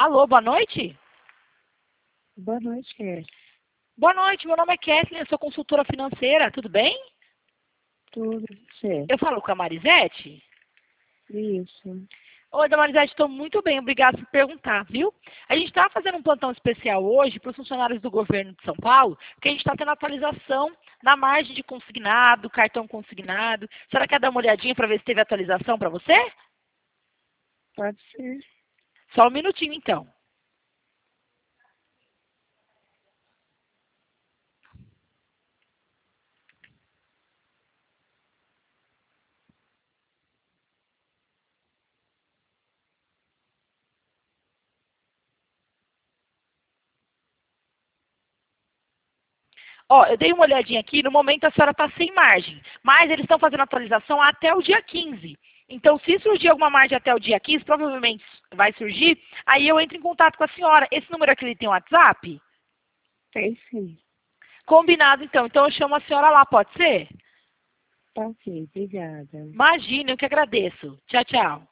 Alô, boa noite? Boa noite, Kézia. Boa noite, meu nome é Kathleen, eu sou consultora financeira, tudo bem? Tudo certo. Eu falo com a Marisete? Isso. Oi, dona Marisete, estou muito bem, obrigada por perguntar, viu? A gente está fazendo um plantão especial hoje para os funcionários do governo de São Paulo, porque a gente está tendo atualização na margem de consignado, cartão consignado. Será que quer dar uma olhadinha para ver se teve atualização para você? Pode ser. Só um minutinho, então. Ó, eu dei uma olhadinha aqui, no momento a senhora está sem margem, mas eles estão fazendo atualização até o dia 15. Então, se surgir alguma margem até o dia 15, provavelmente vai surgir, aí eu entro em contato com a senhora. Esse número aqui ele tem um WhatsApp? Tem sim. Combinado, então. Então, eu chamo a senhora lá, pode ser? Tá ok, obrigada. Imagina, eu que agradeço. Tchau, tchau.